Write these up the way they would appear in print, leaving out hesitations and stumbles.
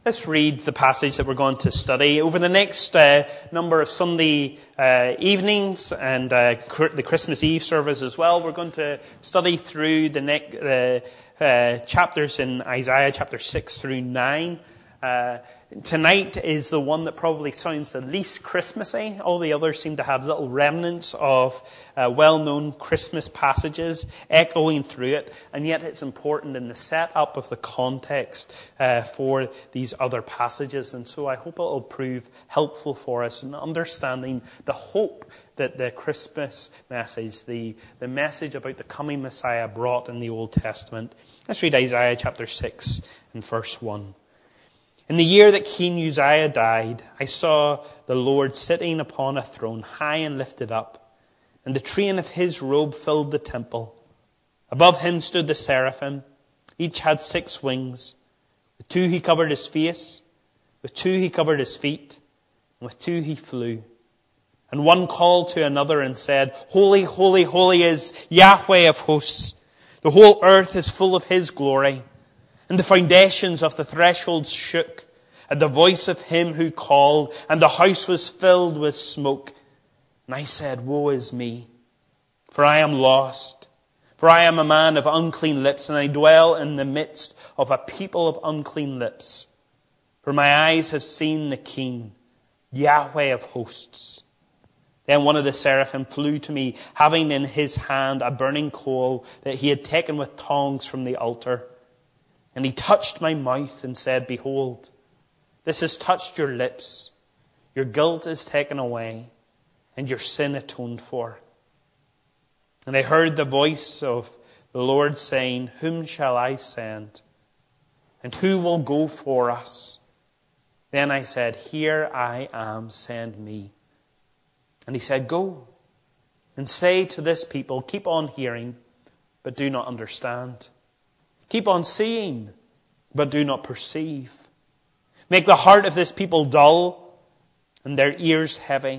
Let's read the passage that we're going to study. Over the next number of Sunday evenings and the Christmas Eve service as well, we're going to study through the chapters in Isaiah, chapter 6 through 9. Tonight is the one that probably sounds the least Christmassy. All the others seem to have little remnants of well-known Christmas passages echoing through it, and yet it's important in the setup of the context for these other passages. And so I hope it will prove helpful for us in understanding the hope that the Christmas message, the message about the coming Messiah, brought in the Old Testament. Let's read Isaiah chapter 6 and verse 1. In the year that King Uzziah died, I saw the Lord sitting upon a throne, high and lifted up, and the train of his robe filled the temple. Above him stood the seraphim. Each had 6 wings. With 2 he covered his face, with 2 he covered his feet, and with 2 he flew. And one called to another and said, Holy, holy, holy is Yahweh of hosts. The whole earth is full of his glory. And the foundations of the thresholds shook at the voice of him who called, and the house was filled with smoke. And I said, Woe is me, for I am lost. For I am a man of unclean lips, and I dwell in the midst of a people of unclean lips. For my eyes have seen the King, Yahweh of hosts. Then one of the seraphim flew to me, having in his hand a burning coal that he had taken with tongs from the altar. And he touched my mouth and said, Behold, this has touched your lips. Your guilt is taken away, and your sin atoned for. And I heard the voice of the Lord saying, Whom shall I send? And who will go for us? Then I said, Here I am, send me. And he said, Go and say to this people, Keep on hearing, but do not understand. Keep on seeing, but do not perceive. Make the heart of this people dull, and their ears heavy,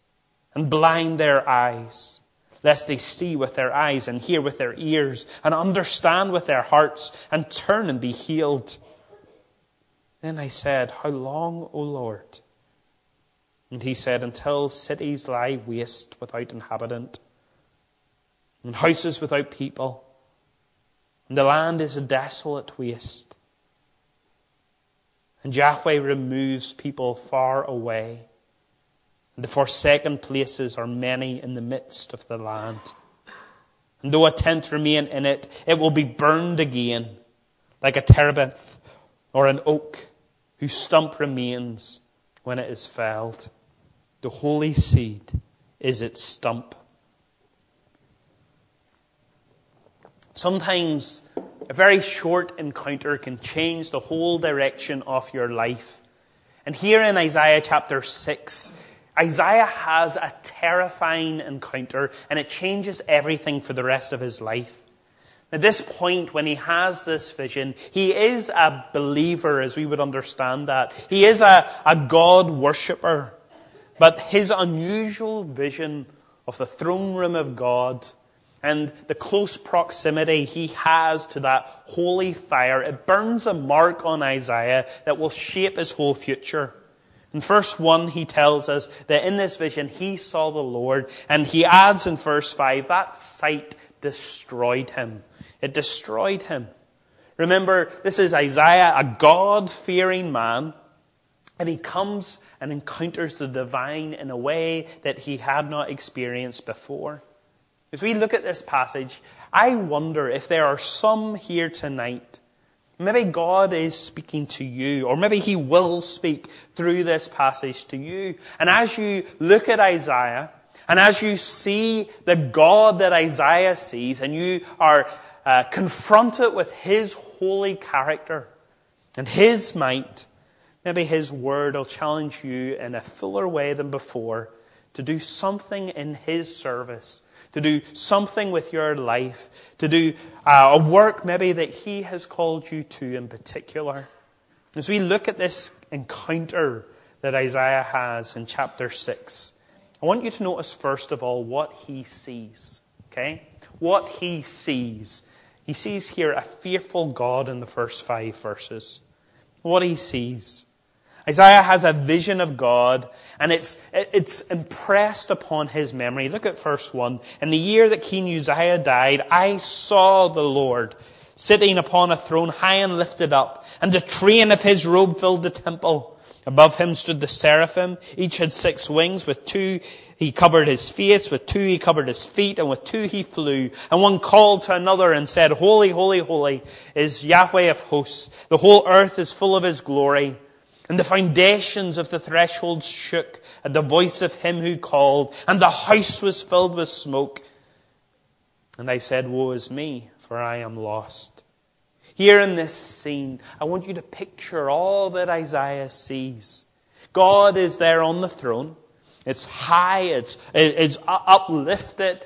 and blind their eyes, lest they see with their eyes, and hear with their ears, and understand with their hearts, and turn and be healed. Then I said, How long, O Lord? And he said, Until cities lie waste without inhabitant, and houses without people, and the land is a desolate waste. And Yahweh removes people far away, and the forsaken places are many in the midst of the land. And though a tent remain in it, it will be burned again, like a terebinth or an oak whose stump remains when it is felled. The holy seed is its stump. Sometimes a very short encounter can change the whole direction of your life. And here in Isaiah chapter 6, Isaiah has a terrifying encounter, and it changes everything for the rest of his life. At this point, when he has this vision, he is a believer, as we would understand that. He is a God worshipper. But his unusual vision of the throne room of God and the close proximity he has to that holy fire, it burns a mark on Isaiah that will shape his whole future. In verse 1, he tells us that in this vision he saw the Lord, and he adds in verse 5, that sight destroyed him. It destroyed him. Remember, this is Isaiah, a God-fearing man, and he comes and encounters the divine in a way that he had not experienced before. As we look at this passage, I wonder if there are some here tonight, maybe God is speaking to you, or maybe he will speak through this passage to you. And as you look at Isaiah, and as you see the God that Isaiah sees, and you are confronted with his holy character and his might, maybe his word will challenge you in a fuller way than before to do something in his service, to do something with your life, to do a work maybe that he has called you to in particular. As we look at this encounter that Isaiah has in chapter 6, I want you to notice first of all what he sees. Okay? What he sees. He sees here a fearful God in the first 5 verses. what he sees. Isaiah has a vision of God, and it's impressed upon his memory. Look at verse 1. In the year that King Uzziah died, I saw the Lord sitting upon a throne high and lifted up, and the train of his robe filled the temple. Above him stood the seraphim. Each had 6 wings. With 2 he covered his face, with 2 he covered his feet, and with 2 he flew. And one called to another and said, Holy, holy, holy is Yahweh of hosts. The whole earth is full of his glory. And the foundations of the thresholds shook at the voice of him who called, and the house was filled with smoke. And I said, Woe is me, for I am lost. Here in this scene, I want you to picture all that Isaiah sees. God is there on the throne. It's high, it's uplifted.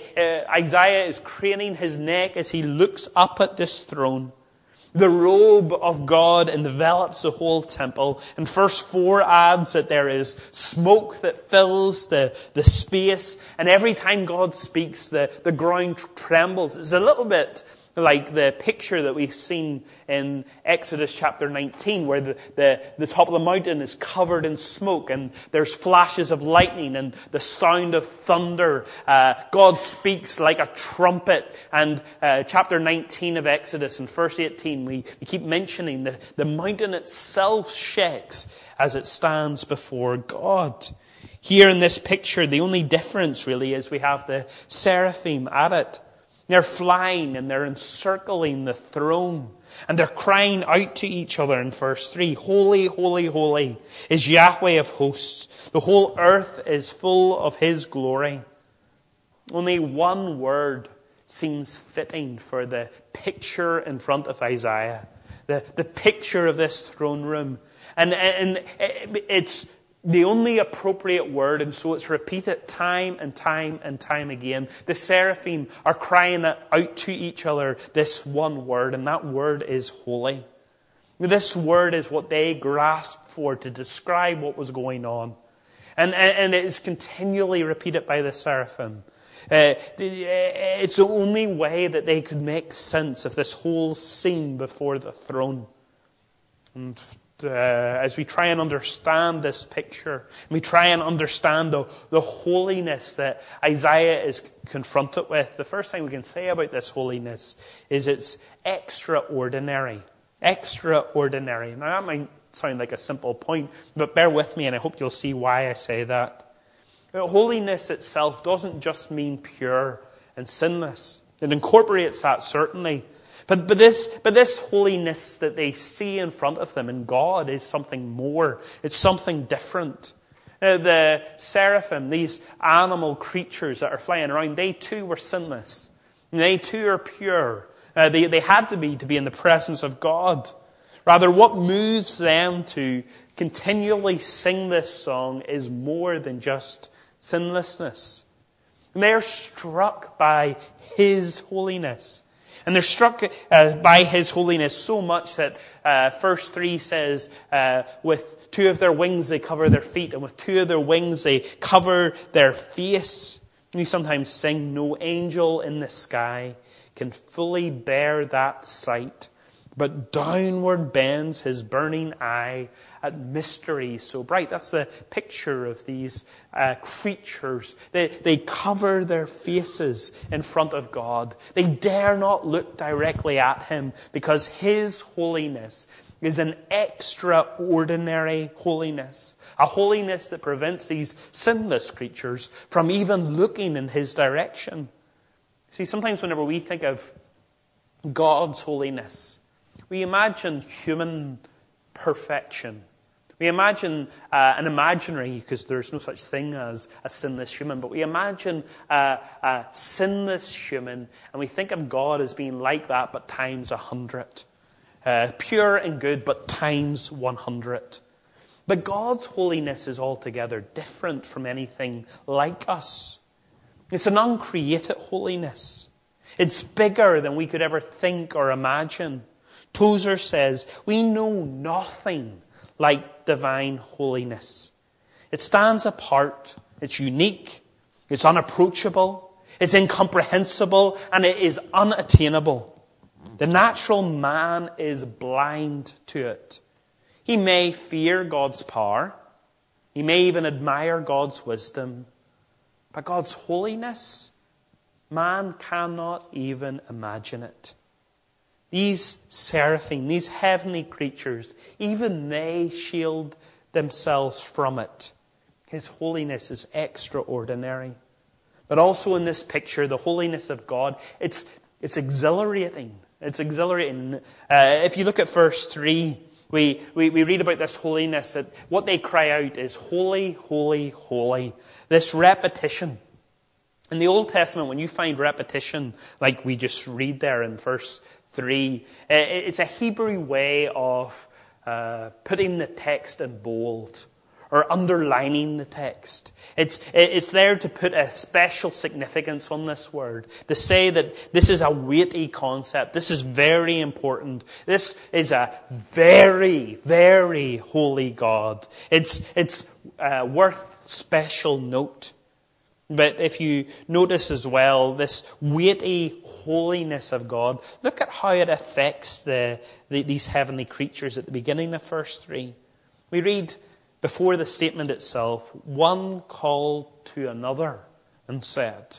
Isaiah is craning his neck as he looks up at this throne. The robe of God envelops the whole temple. And verse 4 adds that there is smoke that fills the space. And every time God speaks, the ground trembles. It's a little bit like the picture that we've seen in Exodus chapter 19, where the top of the mountain is covered in smoke and there's flashes of lightning and the sound of thunder. God speaks like a trumpet. And chapter 19 of Exodus and verse 18, we keep mentioning the mountain itself shakes as it stands before God. Here in this picture, the only difference really is we have the seraphim at it. They're flying and they're encircling the throne. And they're crying out to each other in verse 3. Holy, holy, holy is Yahweh of hosts. The whole earth is full of his glory. Only one word seems fitting for the picture in front of Isaiah. The picture of this throne room. And it's the only appropriate word, and so it's repeated time and time and time again. The seraphim are crying out to each other this one word, and that word is holy. This word is what they grasped for to describe what was going on. And it is continually repeated by the seraphim. It's the only way that they could make sense of this whole scene before the throne. And as we try and understand this picture, and we try and understand the holiness that Isaiah is confronted with, the first thing we can say about this holiness is it's extraordinary. Extraordinary. Now that might sound like a simple point, but bear with me and I hope you'll see why I say that. Holiness itself doesn't just mean pure and sinless. It incorporates that, certainly. But this holiness that they see in front of them in God is something more. It's something different. The seraphim, these animal creatures that are flying around, they too were sinless. And they too are pure. They had to be in the presence of God. Rather, what moves them to continually sing this song is more than just sinlessness. And they are struck by his holiness. And they're struck by his holiness so much that verse 3 says, with 2 of their wings they cover their feet, and with 2 of their wings they cover their face. And we sometimes sing, no angel in the sky can fully bear that sight, but downward bends his burning eye at mysteries so bright. That's the picture of these creatures. They cover their faces in front of God. They dare not look directly at him because his holiness is an extraordinary holiness. A holiness that prevents these sinless creatures from even looking in his direction. See, sometimes whenever we think of God's holiness, we imagine human perfection. We imagine an imaginary, because there's no such thing as a sinless human, but we imagine a sinless human, and we think of God as being like that, but times 100. Pure and good, but times 100. But God's holiness is altogether different from anything like us. It's an uncreated holiness. It's bigger than we could ever think or imagine. Tozer says, we know nothing like divine holiness. It stands apart, it's unique, it's unapproachable, it's incomprehensible, and it is unattainable. The natural man is blind to it. He may fear God's power. He may even admire God's wisdom. But God's holiness, man cannot even imagine it. These seraphim, these heavenly creatures, even they shield themselves from it. His holiness is extraordinary. But also in this picture, the holiness of God, it's exhilarating. It's exhilarating. If you look at verse 3, we read about this holiness. That what they cry out is, holy, holy, holy. This repetition. In the Old Testament, when you find repetition, like we just read there in verse 3, it's a Hebrew way of putting the text in bold or underlining the text. It's there to put a special significance on this word, to say that this is a weighty concept. This is very important. This is a very, very holy God. It's worth special note. But if you notice as well, this weighty holiness of God, look at how it affects these heavenly creatures at the beginning of verse 3. We read, before the statement itself, one called to another and said.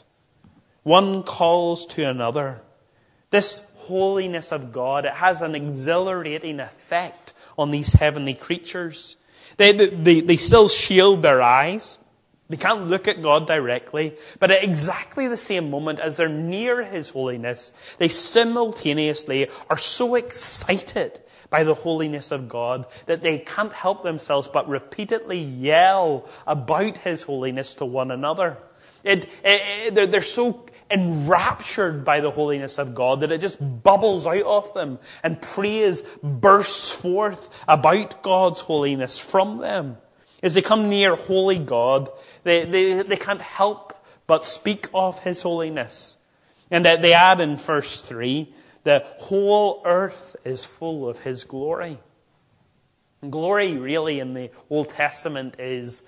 One calls to another. This holiness of God, it has an exhilarating effect on these heavenly creatures. They still shield their eyes. They can't look at God directly, but at exactly the same moment as they're near His holiness, they simultaneously are so excited by the holiness of God that they can't help themselves but repeatedly yell about His holiness to one another. They're so enraptured by the holiness of God that it just bubbles out of them, and praise bursts forth about God's holiness from them. As they come near holy God, they can't help but speak of His holiness. And they add in verse 3, the whole earth is full of His glory. And glory really in the Old Testament is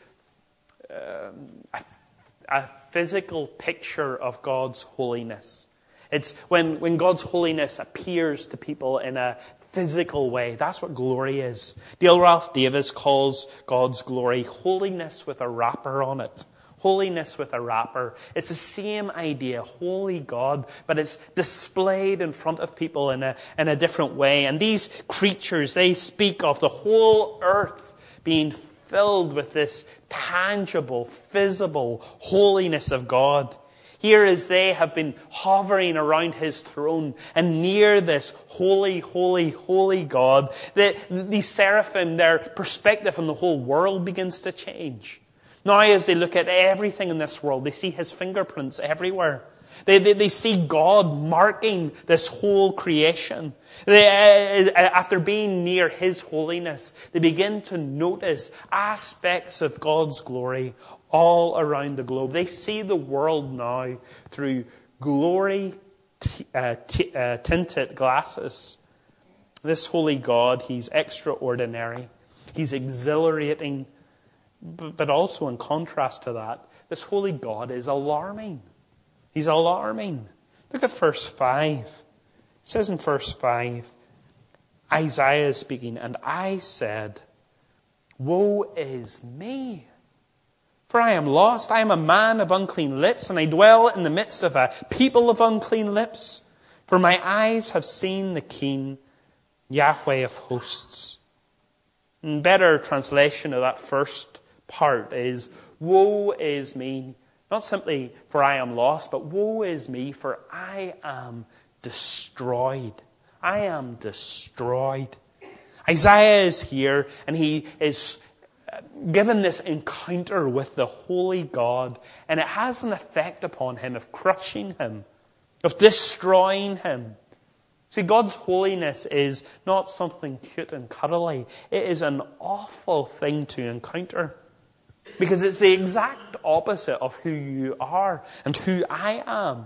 a physical picture of God's holiness. It's when God's holiness appears to people in a physical way. That's what glory is. Dale Ralph Davis calls God's glory holiness with a wrapper on it. Holiness with a wrapper. It's the same idea, holy God, but it's displayed in front of people in a different way. And these creatures, they speak of the whole earth being filled with this tangible, visible holiness of God. Here as they have been hovering around His throne and near this holy, holy, holy God, these seraphim, their perspective on the whole world begins to change. Now as they look at everything in this world, they see His fingerprints everywhere. They see God marking this whole creation. After being near His holiness, they begin to notice aspects of God's glory all around the globe. They see the world now through glory tinted glasses. This holy God, He's extraordinary. He's exhilarating. But also in contrast to that, this holy God is alarming. He's alarming. Look at verse 5. It says in verse 5, Isaiah is speaking, and I said, woe is me! For I am lost, I am a man of unclean lips, and I dwell in the midst of a people of unclean lips. For my eyes have seen the King, Yahweh of hosts. And better translation of that first part is, woe is me. Not simply for I am lost, but woe is me, for I am destroyed. I am destroyed. Isaiah is here, and he is given this encounter with the holy God, and it has an effect upon him of crushing him, of destroying him. See, God's holiness is not something cute and cuddly. It is an awful thing to encounter, because it's the exact opposite of who you are and who I am.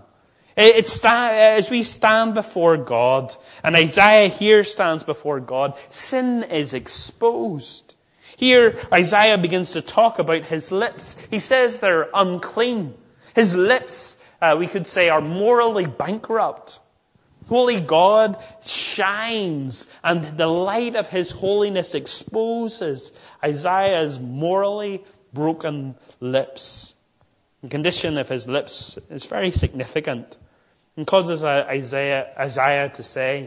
As we stand before God, and Isaiah here stands before God, sin is exposed. Here, Isaiah begins to talk about his lips. He says they're unclean. His lips, we could say, are morally bankrupt. Holy God shines, and the light of his holiness exposes Isaiah's morally broken lips. The condition of his lips is very significant and causes Isaiah to say,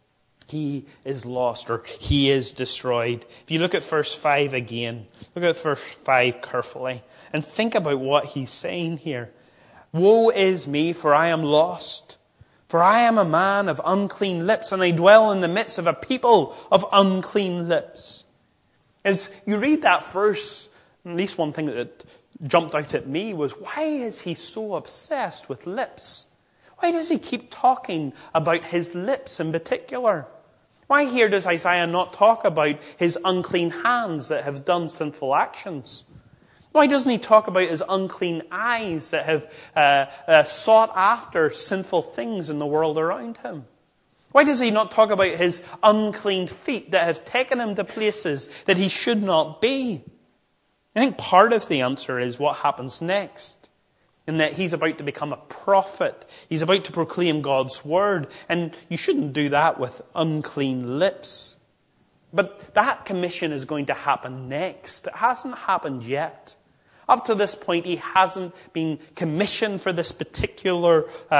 he is lost, or he is destroyed. If you look at verse 5 again, look at verse 5 carefully, and think about what he's saying here. Woe is me, for I am lost. For I am a man of unclean lips, and I dwell in the midst of a people of unclean lips. As you read that verse, at least one thing that jumped out at me was, why is he so obsessed with lips? Why does he keep talking about his lips in particular? Why here does Isaiah not talk about his unclean hands that have done sinful actions? Why doesn't he talk about his unclean eyes that have sought after sinful things in the world around him? Why does he not talk about his unclean feet that have taken him to places that he should not be? I think part of the answer is what happens next, in that he's about to become a prophet. He's about to proclaim God's word, and you shouldn't do that with unclean lips. But that commission is going to happen next. It hasn't happened yet. Up to this point, he hasn't been commissioned for this particular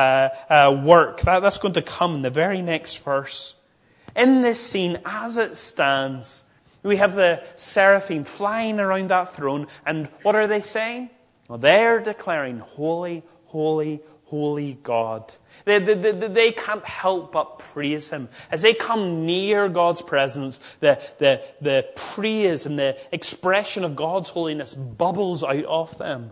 work. That's going to come in the very next verse. In this scene, as it stands, we have the seraphim flying around that throne, and what are they saying? Well, they're declaring, holy, holy, holy God. They can't help but praise him. As they come near God's presence, the praise and the expression of God's holiness bubbles out of them.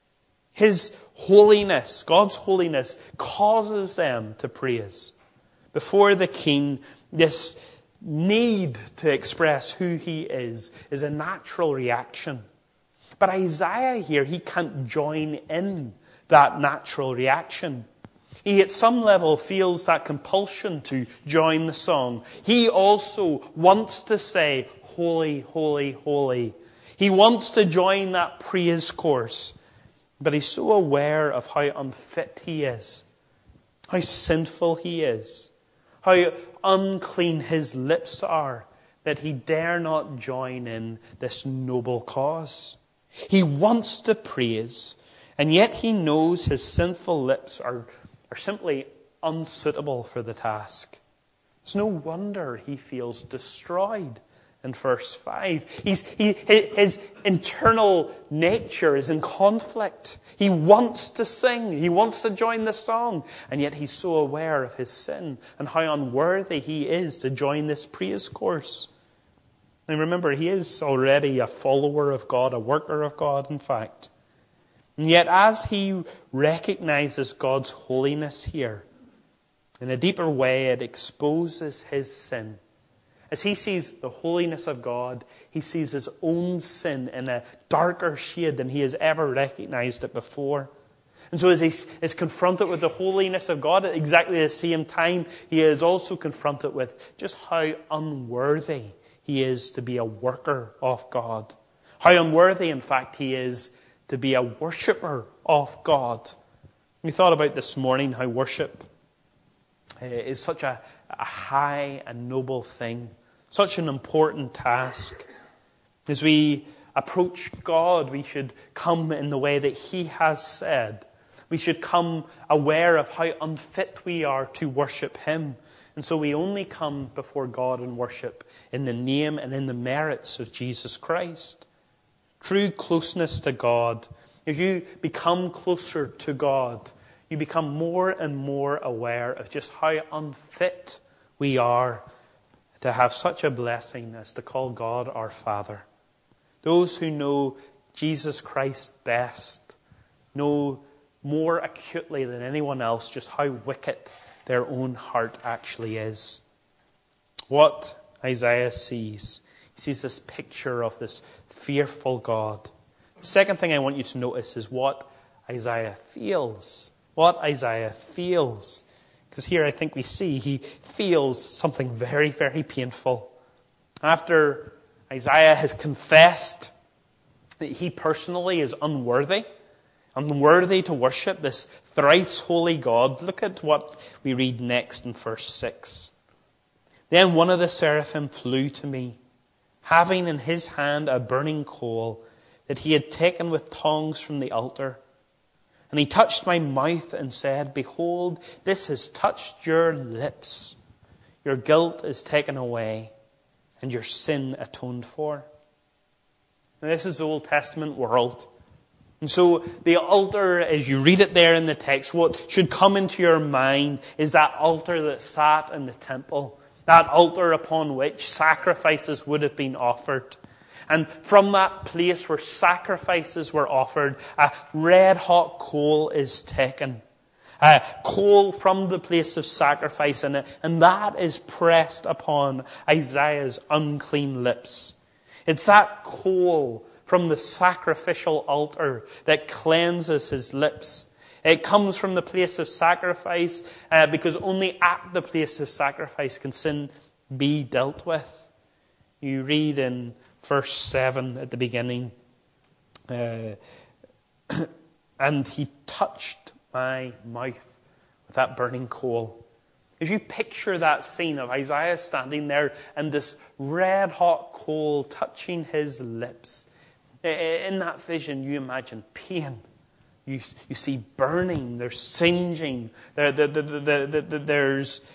His holiness, God's holiness, causes them to praise. Before the king, this need to express who he is a natural reaction. But Isaiah here, he can't join in that natural reaction. He at some level feels that compulsion to join the song. He also wants to say, holy, holy, holy. He wants to join that praise chorus. But he's so aware of how unfit he is, how sinful he is, how unclean his lips are, that he dare not join in this noble cause. He wants to praise, and yet he knows his sinful lips are simply unsuitable for the task. It's no wonder he feels destroyed in verse 5. His internal nature is in conflict. He wants to sing. He wants to join the song. And yet he's so aware of his sin and how unworthy he is to join this praise chorus. And remember, he is already a follower of God, a worker of God, in fact. And yet as he recognizes God's holiness here, in a deeper way it exposes his sin. As he sees the holiness of God, he sees his own sin in a darker shade than he has ever recognized it before. And so as he is confronted with the holiness of God, at exactly the same time, he is also confronted with just how unworthy he is to be a worker of God. How unworthy, in fact, he is to be a worshipper of God. We thought about this morning how worship is such a high and noble thing, such an important task. As we approach God, we should come in the way that he has said. We should come aware of how unfit we are to worship him. And so we only come before God and worship in the name and in the merits of Jesus Christ. True closeness to God, as you become closer to God, you become more and more aware of just how unfit we are to have such a blessing as to call God our Father. Those who know Jesus Christ best know more acutely than anyone else just how wicked their own heart actually is. What Isaiah sees, he sees this picture of this fearful God. The second thing I want you to notice is what Isaiah feels. What Isaiah feels. Because here I think we see he feels something very, very painful. After Isaiah has confessed that he personally is unworthy, unworthy to worship this thrice holy God. Look at what we read next in verse 6. Then one of the seraphim flew to me, having in his hand a burning coal that he had taken with tongs from the altar. And he touched my mouth and said, Behold, this has touched your lips. Your guilt is taken away, and your sin atoned for. Now, this is the Old Testament world. And so the altar, as you read it there in the text, what should come into your mind is that altar that sat in the temple. That altar upon which sacrifices would have been offered. And from that place where sacrifices were offered, a red-hot coal is taken. A coal from the place of sacrifice, and that is pressed upon Isaiah's unclean lips. It's that coal from the sacrificial altar that cleanses his lips. It comes from the place of sacrifice because only at the place of sacrifice can sin be dealt with. You read in verse 7 at the beginning, and he touched my mouth with that burning coal. As you picture that scene of Isaiah standing there and this red-hot coal touching his lips, in that vision you imagine pain. You see burning, there's singeing, there's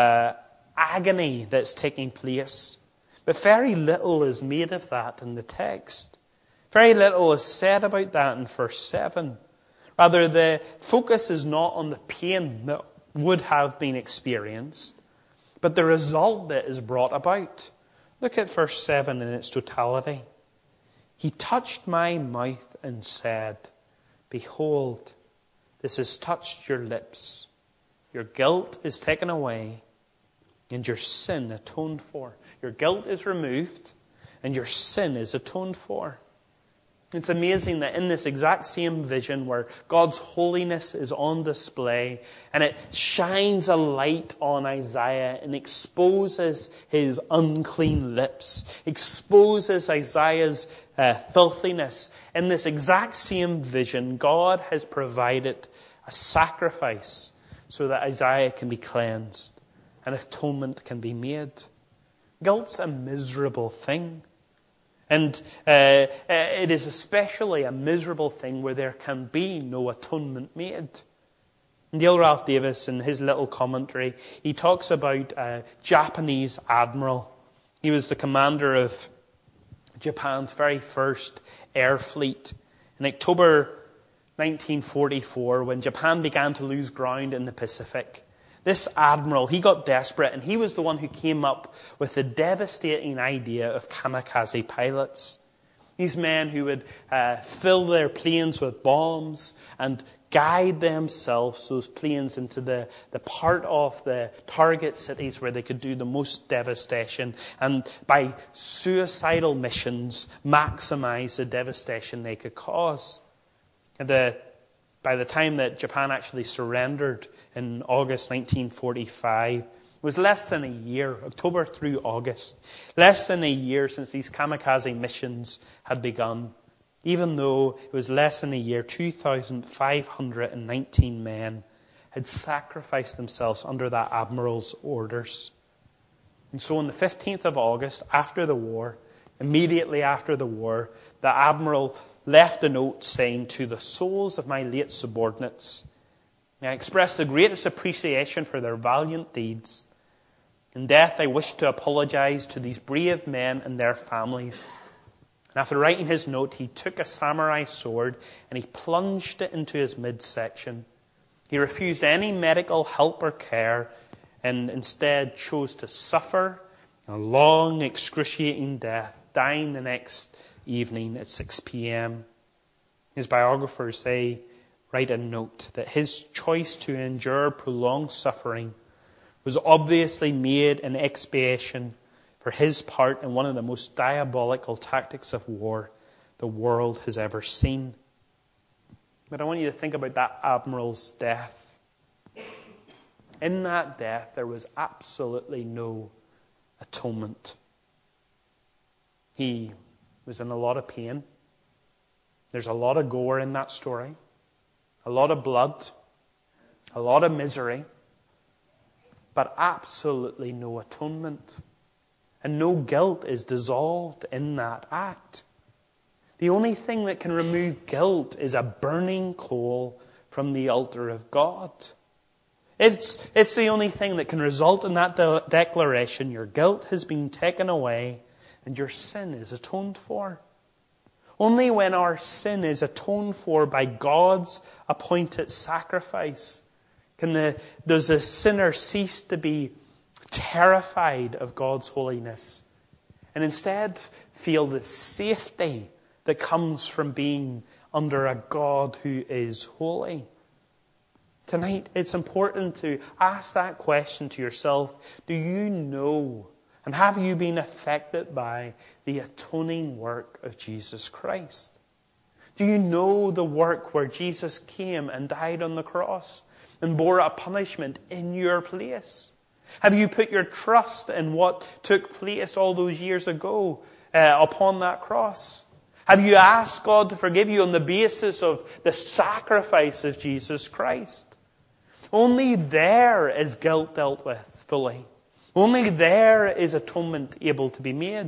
agony that's taking place. But very little is made of that in the text. Very little is said about that in verse 7. Rather, the focus is not on the pain that would have been experienced, but the result that is brought about. Look at verse 7 in its totality. He touched my mouth and said, Behold, this has touched your lips. Your guilt is taken away, and your sin atoned for. Your guilt is removed, and your sin is atoned for. It's amazing that in this exact same vision where God's holiness is on display, and it shines a light on Isaiah and exposes his unclean lips, exposes Isaiah's filthiness. In this exact same vision, God has provided a sacrifice so that Isaiah can be cleansed and atonement can be made. Guilt's a miserable thing. And it is especially a miserable thing where there can be no atonement made. Neil Ralph Davis, in his little commentary, he talks about a Japanese admiral. He was the commander of Japan's very first air fleet. In October 1944, when Japan began to lose ground in the Pacific, this admiral, he got desperate, and he was the one who came up with the devastating idea of kamikaze pilots. These men who would fill their planes with bombs and guide themselves, those planes, into the part of the target cities where they could do the most devastation, and by suicidal missions, maximize the devastation they could cause. By the time that Japan actually surrendered in August 1945, it was less than a year, October through August, less than a year since these kamikaze missions had begun. Even though it was less than a year, 2,519 men had sacrificed themselves under that admiral's orders. And so on the 15th of August, after the war, immediately after the war, the admiral left a note saying, To the souls of my late subordinates, I express the greatest appreciation for their valiant deeds. In death, I wish to apologize to these brave men and their families. And after writing his note, he took a samurai sword and he plunged it into his midsection. He refused any medical help or care and instead chose to suffer a long, excruciating death, dying the next evening at 6 p.m. His biographers, they write a note that his choice to endure prolonged suffering was obviously made in expiation for his part in one of the most diabolical tactics of war the world has ever seen. But I want you to think about that admiral's death. In that death, there was absolutely no atonement. He was in a lot of pain. There's a lot of gore in that story. a lot of blood, a lot of misery, but absolutely no atonement. And no guilt is dissolved in that act. The only thing that can remove guilt is a burning coal from the altar of God. It's the only thing that can result in that declaration: your guilt has been taken away and your sin is atoned for. Only when our sin is atoned for by God's appointed sacrifice does the sinner cease to be terrified of God's holiness and instead feel the safety that comes from being under a God who is holy. Tonight, it's important to ask that question to yourself. Do you know, and have you been affected by the atoning work of Jesus Christ? Do you know the work where Jesus came and died on the cross and bore a punishment in your place? Have you put your trust in what took place all those years ago upon that cross? Have you asked God to forgive you on the basis of the sacrifice of Jesus Christ? Only there is guilt dealt with fully. Only there is atonement able to be made.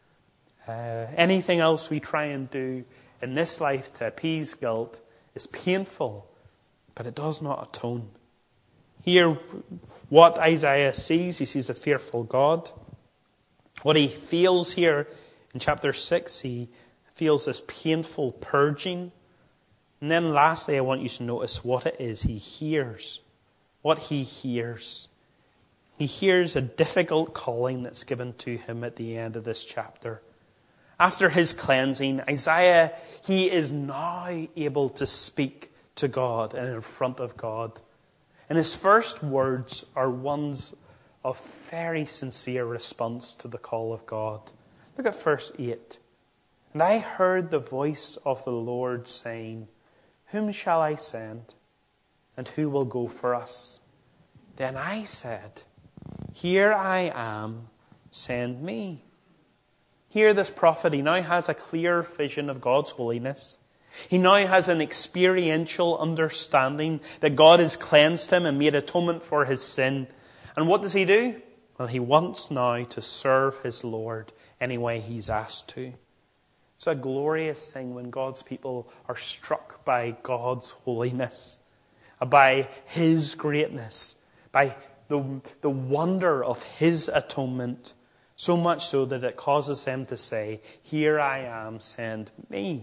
Anything else we try and do in this life to appease guilt is painful, but it does not atone. Here, what Isaiah sees, he sees a fearful God. What he feels here in chapter 6, he feels this painful purging. And then lastly, I want you to notice what it is he hears. What he hears. He hears a difficult calling that's given to him at the end of this chapter. After his cleansing, Isaiah, he is now able to speak to God and in front of God. And his first words are ones of very sincere response to the call of God. Look at verse 8. And I heard the voice of the Lord saying, whom shall I send? And who will go for us? Then I said, here I am, send me. Here this prophet, he now has a clear vision of God's holiness. He now has an experiential understanding that God has cleansed him and made atonement for his sin. And what does he do? Well, he wants now to serve his Lord any way he's asked to. It's a glorious thing when God's people are struck by God's holiness, by his greatness, by the wonder of his atonement, so much so that it causes them to say, here I am, send me.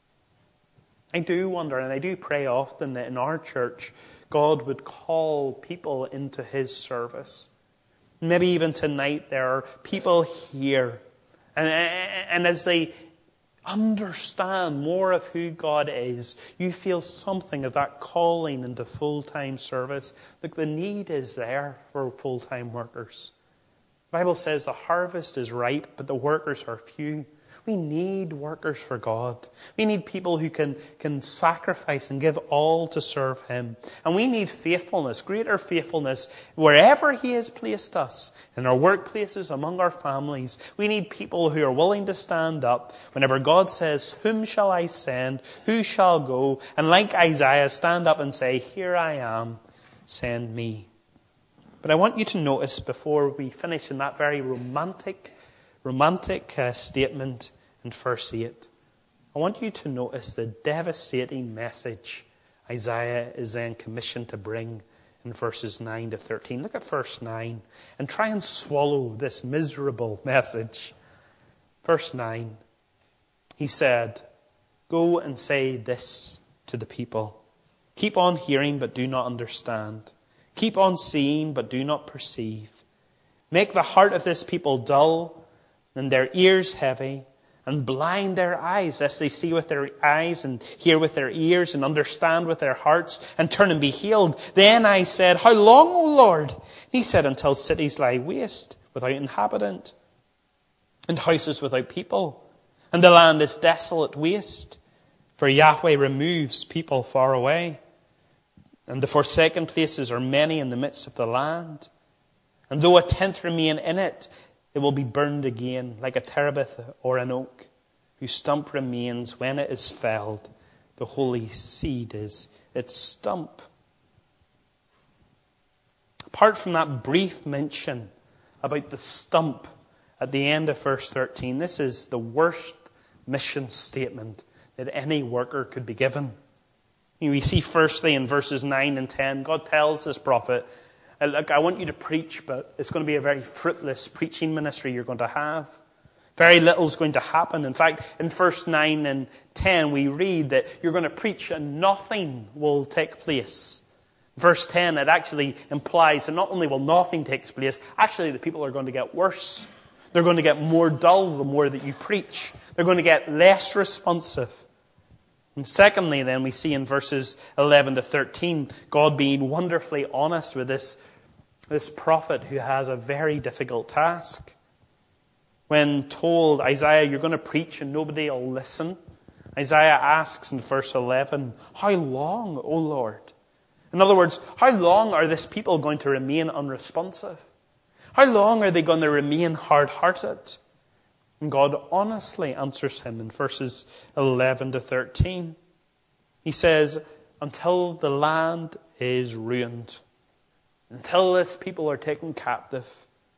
I do wonder, and I do pray often, that in our church, God would call people into his service. Maybe even tonight there are people here, and as they understand more of who God is, you feel something of that calling into full-time service. Look, the need is there for full-time workers. The Bible says the harvest is ripe, but the workers are few. We need workers for God. We need people who can sacrifice and give all to serve him. And we need faithfulness, greater faithfulness, wherever he has placed us, in our workplaces, among our families. We need people who are willing to stand up whenever God says, whom shall I send? Who shall go? And like Isaiah, stand up and say, here I am, send me. But I want you to notice, before we finish in that very romantic statement in verse 8, I want you to notice the devastating message Isaiah is then commissioned to bring in verses 9 to 13. Look at verse 9 and try and swallow this miserable message. Verse 9, he said, go and say this to the people. Keep on hearing, but do not understand. Keep on seeing, but do not perceive. Make the heart of this people dull, and their ears heavy, and blind their eyes, lest they see with their eyes, and hear with their ears, and understand with their hearts, and turn and be healed. Then I said, how long, O Lord? He said, until cities lie waste, without inhabitant, and houses without people, and the land is desolate waste. For Yahweh removes people far away, and the forsaken places are many in the midst of the land. And though a tenth remain in it, it will be burned again, like a terebinth or an oak, whose stump remains when it is felled. The holy seed is its stump. Apart from that brief mention about the stump at the end of verse 13, this is the worst mission statement that any worker could be given. We see firstly in verses 9 and 10, God tells this prophet, look, I want you to preach, but it's going to be a very fruitless preaching ministry you're going to have. Very little is going to happen. In fact, in verse 9 and 10, we read that you're going to preach and nothing will take place. Verse 10, it actually implies that not only will nothing take place, actually the people are going to get worse. They're going to get more dull the more that you preach. They're going to get less responsive. And secondly, then, we see in verses 11 to 13, God being wonderfully honest with this prophet who has a very difficult task. When told, Isaiah, you're going to preach and nobody will listen, Isaiah asks in verse 11, how long, O Lord? In other words, how long are this people going to remain unresponsive? How long are they going to remain hard-hearted? And God honestly answers him in verses 11 to 13. He says, until the land is ruined, until its people are taken captive,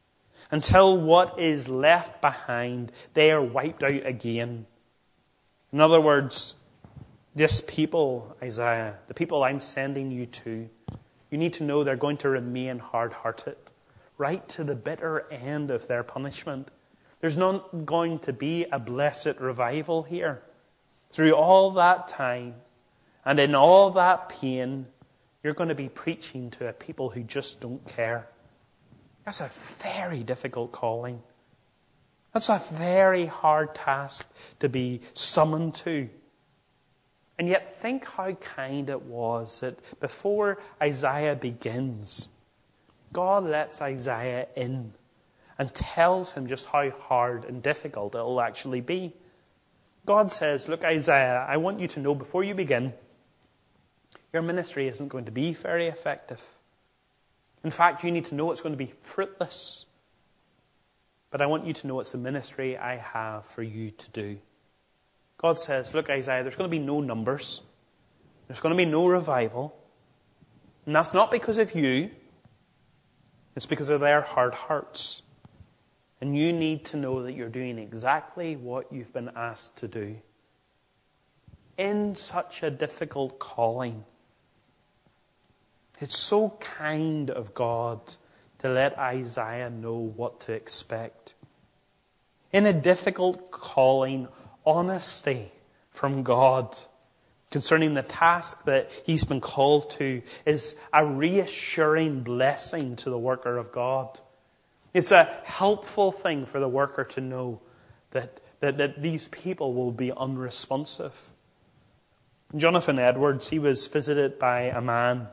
until what is left behind, they are wiped out again. In other words, this people, Isaiah, the people I'm sending you to, you need to know they're going to remain hard-hearted, right to the bitter end of their punishment. There's not going to be a blessed revival here. Through all that time and in all that pain, you're going to be preaching to a people who just don't care. That's a very difficult calling. That's a very hard task to be summoned to. And yet think how kind it was that before Isaiah begins, God lets Isaiah in and tells him just how hard and difficult it will actually be. God says, look, Isaiah, I want you to know before you begin, your ministry isn't going to be very effective. In fact, you need to know it's going to be fruitless. But I want you to know it's the ministry I have for you to do. God says, look, Isaiah, there's going to be no numbers. There's going to be no revival. And that's not because of you. It's because of their hard hearts. And you need to know that you're doing exactly what you've been asked to do. In such a difficult calling, it's so kind of God to let Isaiah know what to expect. In a difficult calling, honesty from God concerning the task that he's been called to is a reassuring blessing to the worker of God. It's a helpful thing for the worker to know that these people will be unresponsive. Jonathan Edwards, he was visited by a man,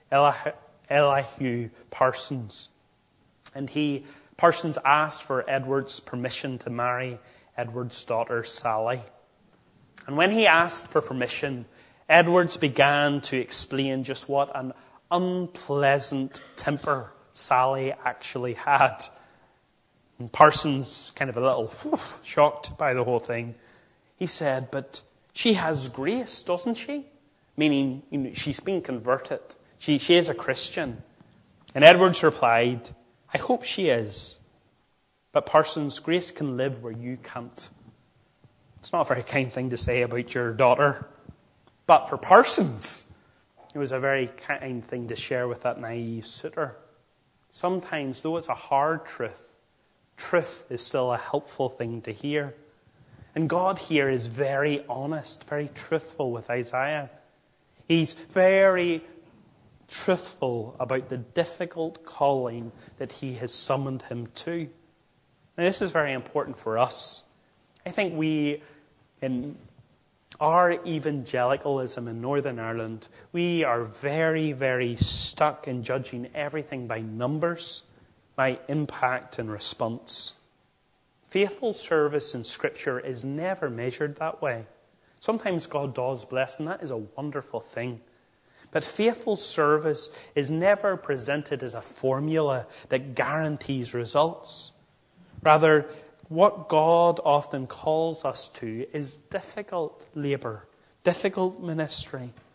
Elihu Parsons. And Parsons asked for Edwards' permission to marry Edwards' daughter, Sally. And when he asked for permission, Edwards began to explain just what an unpleasant temper Sally actually had. And Parsons, kind of a little shocked by the whole thing, he said, but she has grace, doesn't she? Meaning, she's been converted. She is a Christian. And Edwards replied, I hope she is. But Parsons, grace can live where you can't. It's not a very kind thing to say about your daughter. But for Parsons, it was a very kind thing to share with that naive suitor. Sometimes, though it's a hard truth, truth is still a helpful thing to hear. And God here is very honest, very truthful with Isaiah. He's very truthful about the difficult calling that he has summoned him to. Now, this is very important for us. I think we, in our evangelicalism in Northern Ireland, we are very, very stuck in judging everything by numbers, by impact and response. Faithful service in Scripture is never measured that way. Sometimes God does bless, and that is a wonderful thing. But faithful service is never presented as a formula that guarantees results. Rather, what God often calls us to is difficult labor, difficult ministry.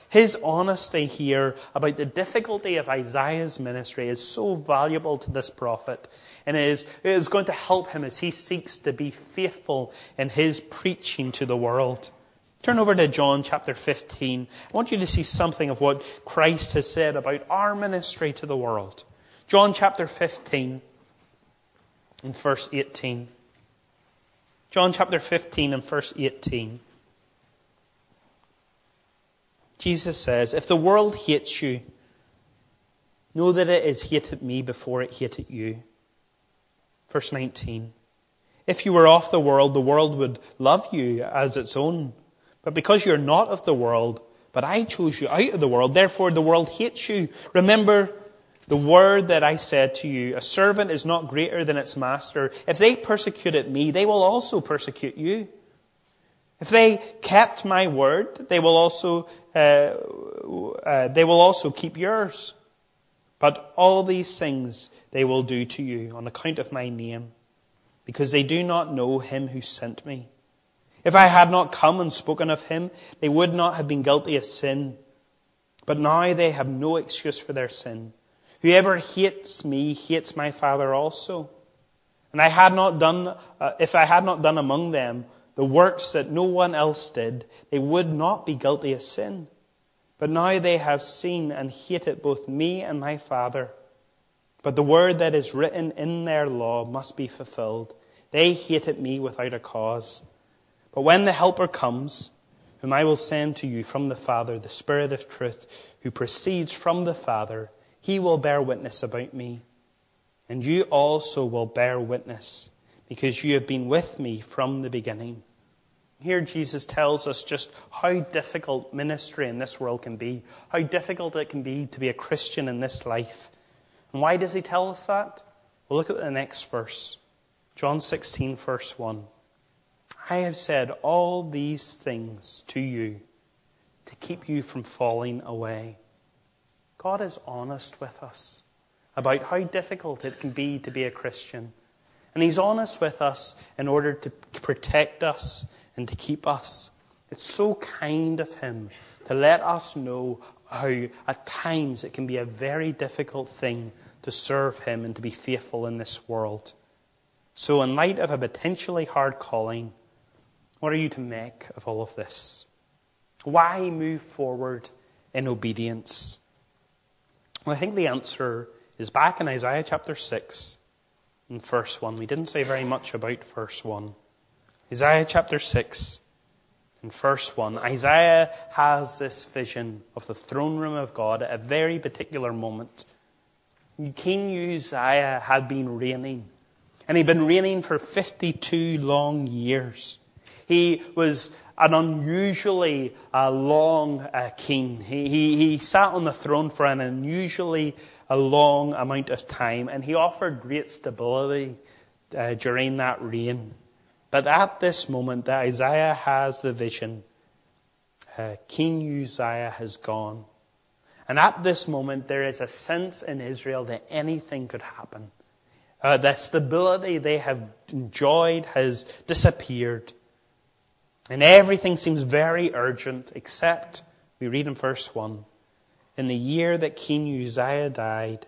His honesty here about the difficulty of Isaiah's ministry is so valuable to this prophet, and it is going to help him as he seeks to be faithful in his preaching to the world. Turn over to John chapter 15. I want you to see something of what Christ has said about our ministry to the world. John chapter 15 and verse 18. John chapter 15 and verse 18. Jesus says, "If the world hates you, know that it has hated me before it hated you." Verse 19. "If you were of the world would love you as its own. But because you're not of the world, but I chose you out of the world, therefore the world hates you. Remember the word that I said to you, a servant is not greater than its master. If they persecuted me, they will also persecute you. If they kept my word, they will also keep yours. But all these things they will do to you on account of my name, because they do not know him who sent me. If I had not come and spoken of him, they would not have been guilty of sin. But now they have no excuse for their sin. Whoever hates me hates my Father also. And if I had not done among them the works that no one else did, they would not be guilty of sin. But now they have seen and hated both me and my Father. But the word that is written in their law must be fulfilled. They hated me without a cause. But when the Helper comes, whom I will send to you from the Father, the Spirit of truth, who proceeds from the Father, he will bear witness about me. And you also will bear witness, because you have been with me from the beginning." Here Jesus tells us just how difficult ministry in this world can be, how difficult it can be to be a Christian in this life. And why does he tell us that? Well, look at the next verse. John 16, verse 1. "I have said all these things to you to keep you from falling away." God is honest with us about how difficult it can be to be a Christian. And he's honest with us in order to protect us and to keep us. It's so kind of him to let us know how at times it can be a very difficult thing to serve him and to be faithful in this world. So in light of a potentially hard calling, what are you to make of all of this? Why move forward in obedience? Well, I think the answer is back in Isaiah chapter 6 and verse 1. We didn't say very much about verse 1. Isaiah chapter 6 and verse 1. Isaiah has this vision of the throne room of God at a very particular moment. King Uzziah had been reigning, and he'd been reigning for 52 long years. He was an unusually long king. He sat on the throne for an unusually long amount of time, and he offered great stability during that reign. But at this moment that Isaiah has the vision, King Uzziah has gone. And at this moment there is a sense in Israel that anything could happen. The stability they have enjoyed has disappeared. And everything seems very urgent, except, we read in verse 1, "In the year that King Uzziah died,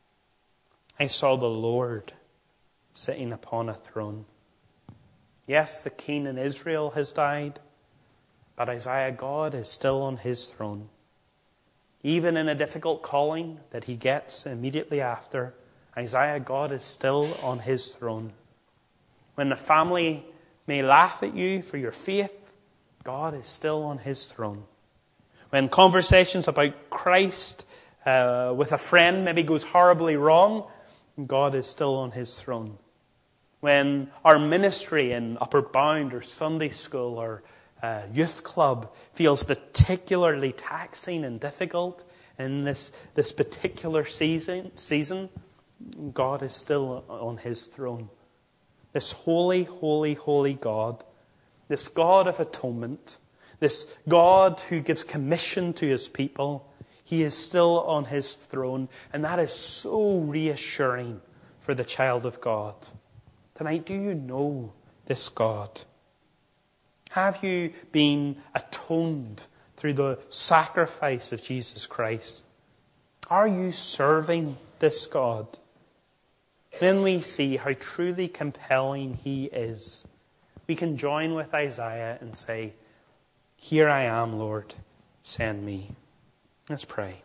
I saw the Lord sitting upon a throne." Yes, the king in Israel has died, but Isaiah, God is still on his throne. Even in a difficult calling that he gets immediately after, Isaiah, God is still on his throne. When the family may laugh at you for your faith, God is still on his throne. When conversations about Christ with a friend maybe goes horribly wrong, God is still on his throne. When our ministry in Upper Bound or Sunday school or youth club feels particularly taxing and difficult in this particular season, God is still on his throne. This holy, holy, holy God, this God of atonement, this God who gives commission to his people, he is still on his throne, and that is so reassuring for the child of God. Tonight, do you know this God? Have you been atoned through the sacrifice of Jesus Christ. Are you serving this God? Then we see how truly compelling He is. We can join with Isaiah and say, "Here I am, Lord, send me." Let's pray.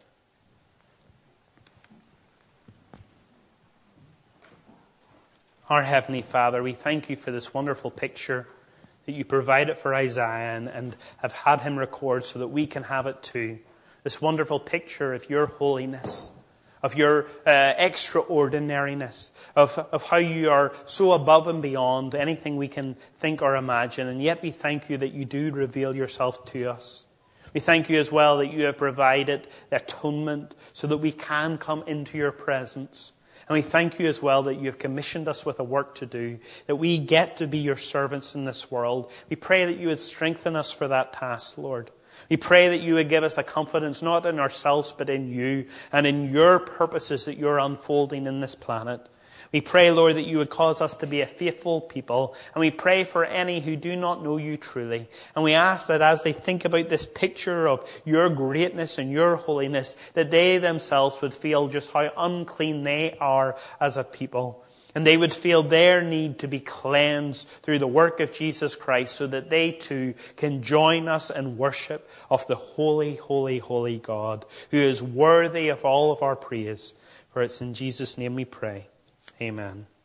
Our Heavenly Father, we thank you for this wonderful picture that you provided for Isaiah and have had him record so that we can have it too. This wonderful picture of your holiness, of your extraordinariness, of how you are so above and beyond anything we can think or imagine. And yet we thank you that you do reveal yourself to us. We thank you as well that you have provided the atonement so that we can come into your presence. And we thank you as well that you have commissioned us with a work to do, that we get to be your servants in this world. We pray that you would strengthen us for that task, Lord. We pray that you would give us a confidence not in ourselves but in you and in your purposes that you're unfolding in this planet. We pray, Lord, that you would cause us to be a faithful people. And we pray for any who do not know you truly. And we ask that as they think about this picture of your greatness and your holiness, that they themselves would feel just how unclean they are as a people. And they would feel their need to be cleansed through the work of Jesus Christ so that they too can join us in worship of the holy, holy, holy God, who is worthy of all of our praise. For it's in Jesus' name we pray. Amen.